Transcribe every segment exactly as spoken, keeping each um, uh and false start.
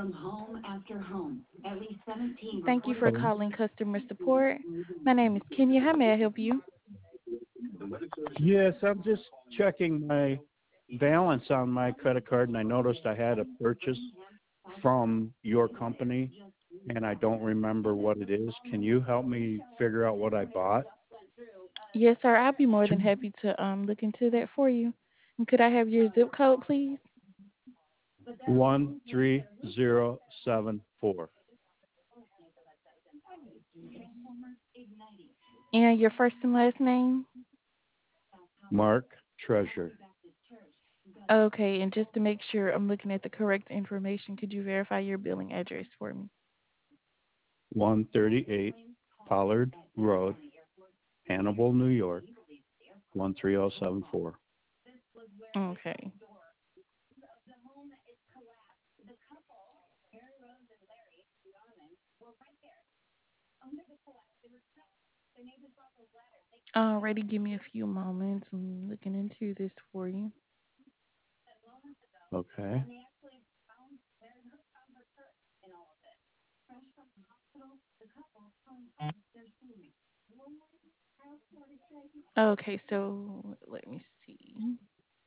Thank you for Hello. calling customer support. My name is Kenya. How may I help you? Yes, I'm just checking my balance on my credit card, and I noticed I had a purchase from your company, and I don't remember what it is. Can you help me figure out what I bought? Yes, sir. I'll be more than happy to um look into that for you. And could I have your zip code, please? One three zero seven four. And your first and last name? Mark Treasure. Okay, and just to make sure I'm looking at the correct information, could you verify your billing address for me? One thirty eight Pollard Road, Hannibal, New York. One three zero seven four. Okay. Alrighty, give me a few moments. I'm looking into this for you. Okay. Okay, so let me see.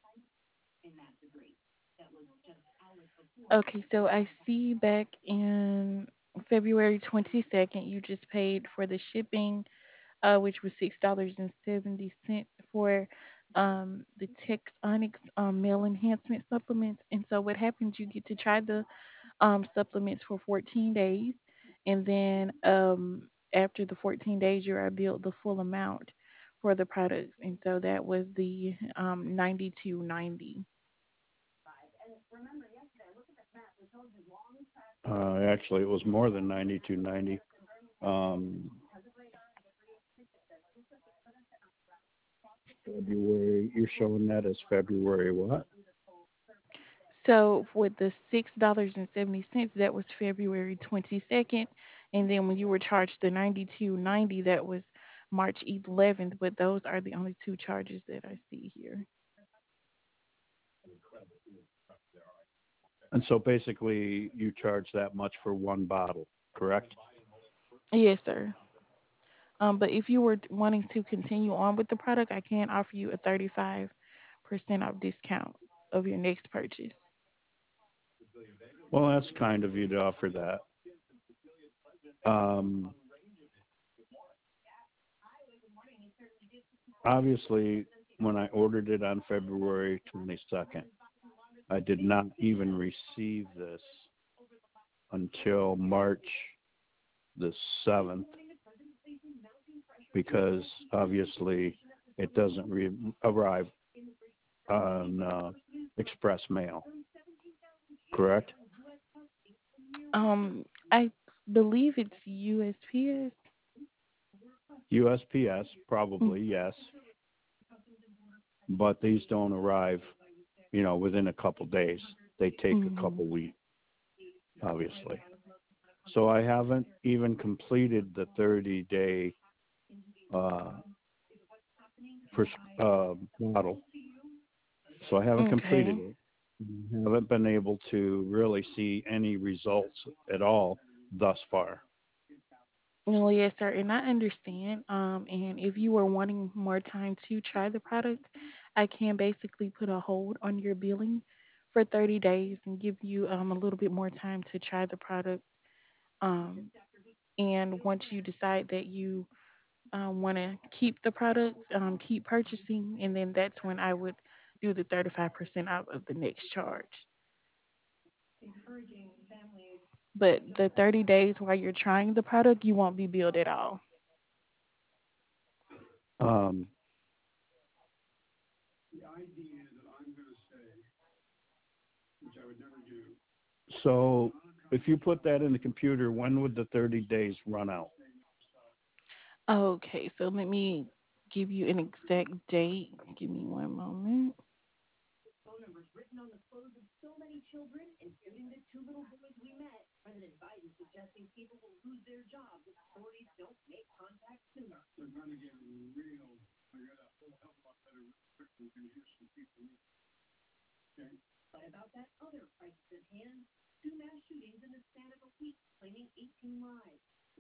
Okay, so I see back in February twenty-second, you just paid for the shipping, uh, which was six dollars and seventy cents for um, the Tex Onyx um, Male Enhancement Supplements. And so what happens, you get to try the um, supplements for fourteen days. And then um, after the fourteen days, you are billed the full amount for the products. And so that was the um, ninety-two ninety. Uh, actually, it was more than ninety two ninety. Um, February. You're showing that as February what? So with the six dollars and seventy cents, that was February twenty second, and then when you were charged the ninety two ninety, that was March eleventh. But those are the only two charges that I see here. And so basically, you charge that much for one bottle, correct? Yes, sir. Um, but if you were wanting to continue on with the product, I can offer you a thirty five percent off discount of your next purchase. Well, that's kind of you to offer that. Um, Obviously, when I ordered it on February twenty-second, I did not even receive this until March the seventh because obviously it doesn't re- arrive on uh, express mail, correct? Um, I believe it's U S P S. U S P S, probably, yes, but these don't arrive, you know, within a couple days. They take a Mm-hmm. couple weeks, obviously. So I haven't even completed the thirty-day uh, pers- uh, model. So I haven't completed Okay. it. Haven't been able to really see any results at all thus far. Well, yes, sir, and I understand. Um, and if you were wanting more time to try the product, I can basically put a hold on your billing for thirty days and give you um, a little bit more time to try the product. Um, and once you decide that you um, want to keep the product, um, keep purchasing, and then that's when I would do the thirty-five percent out of the next charge. But the thirty days while you're trying the product, you won't be billed at all. Um, so if you put that in the computer, when would the thirty days run out? Okay, so let me give you an exact date. Give me one moment.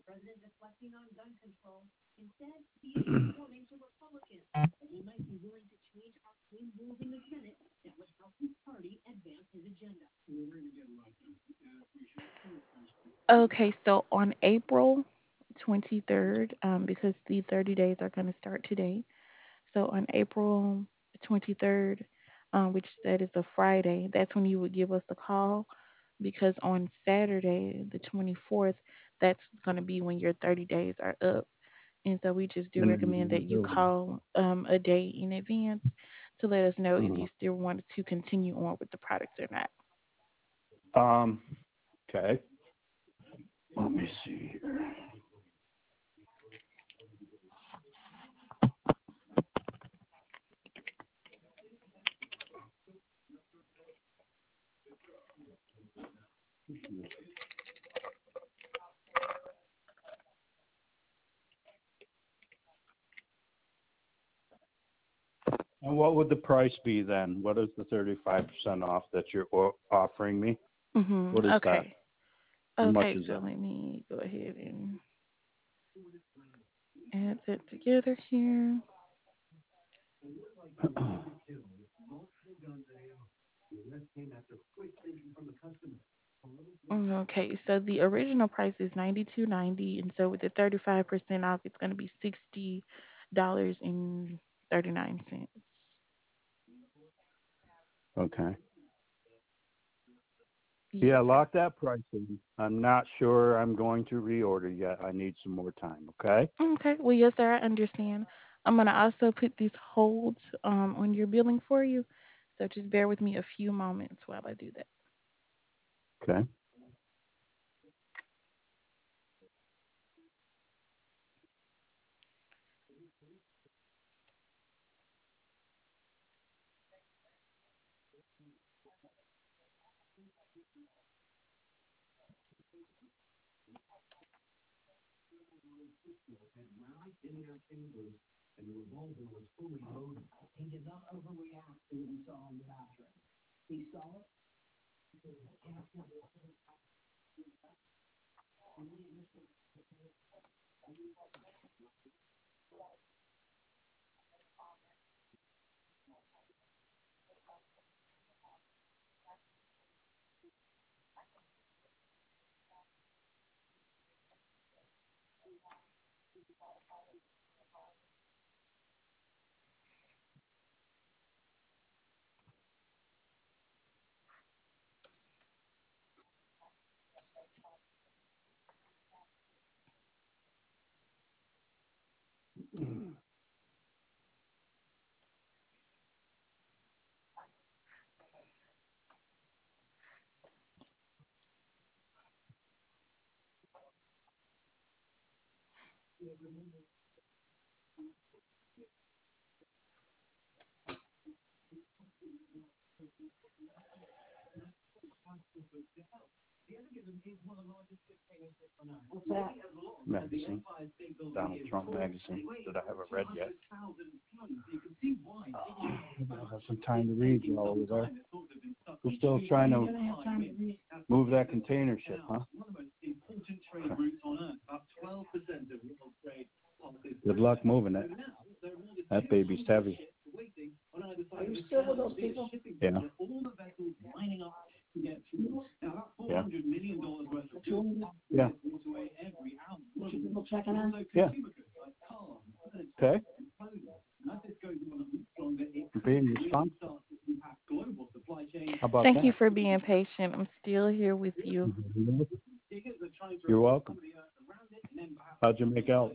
Okay, so on April twenty-third, um, because the thirty days are going to start today. So on April twenty-third, um, which that is a Friday, that's when you would give us a call because on Saturday, the twenty-fourth, that's going to be when your thirty days are up. And so we just do And then recommend that you you call um, a day in advance to let us know if go. you still want to continue on with the products or not. Um, okay. Let me see here. And what would the price be then? What is the thirty-five percent off that you're o- offering me? hmm What is that? Okay. How much Okay, is so that? let me go ahead and add that together here. Mm, Okay, so the original price is ninety two ninety, and so with the thirty five percent off, it's going to be sixty dollars and thirty nine cents. Okay. Yes, Yeah, sir. lock that price in. I'm not sure I'm going to reorder yet. I need some more time, okay? Okay, well, yes, sir, I understand. I'm going to also put these holds um, on your billing for you, so just bear with me a few moments while I do that. Okay. Magazine. Donald Trump magazine that I haven't read yet. I'll have some time to read you all over there. We're still trying to move that container ship, huh? Good luck moving it. That baby's heavy. Are you still with those people? Yeah. Yeah. Yeah. What you people checking on? Yeah. Okay. Being responsible. How about Thank you that? for being patient. I'm still here with you. You're welcome. How'd you make out?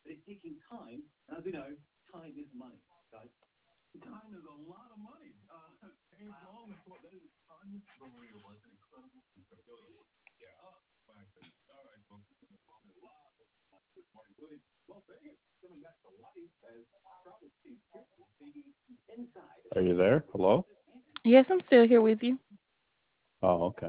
Are you there? Hello? Yes, I'm still here with you. Oh, okay.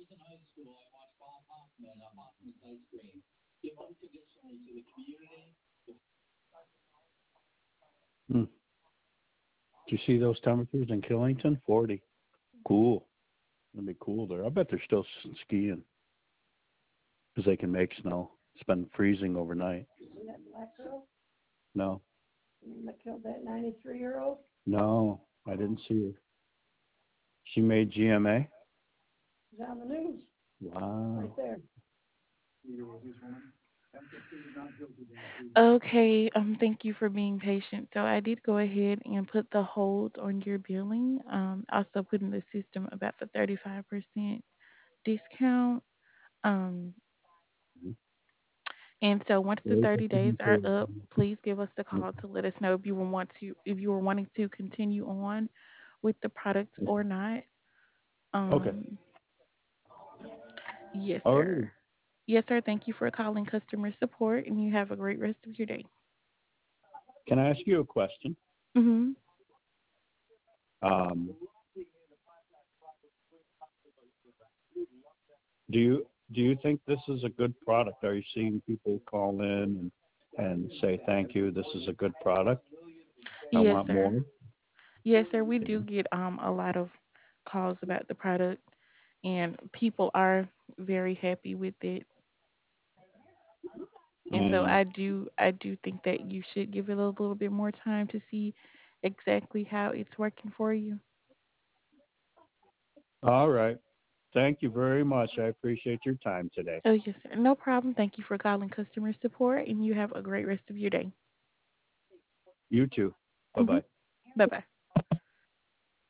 Hmm. Do you see those temperatures in Killington? forty. Cool. It'll be cool there. I bet they're still s- skiing because they can make snow. It's been freezing overnight. See that black girl No, that killed that ninety-three year old? no, I didn't see her. She made G M A? She's on the news, Wow. right there. Okay, um, thank you for being patient. So I did go ahead and put the hold on your billing. Um, also put in the system about the thirty-five percent discount. Um, Mhm. and so once the Very thirty days are documented. up, please give us the call to let us know if you will want to, if you were wanting to continue on with the product or not. Okay. Um, yes, All right. sir. Yes, sir. Thank you for calling customer support, and you have a great rest of your day. Can I ask you a question? Mm-hmm. Um, do you do you think this is a good product? Are you seeing people call in and, and say thank you? This is a good product. I Yes, want more. sir. Yes, sir. We do get um a lot of calls about the product, and people are very happy with it. And so Mm. I do I do think that you should give it a little bit more time to see exactly how it's working for you. All right. Thank you very much. I appreciate your time today. Oh, yes, sir. No problem. Thank you for calling customer support, and you have a great rest of your day. You too. Bye Mm-hmm. bye. Bye bye.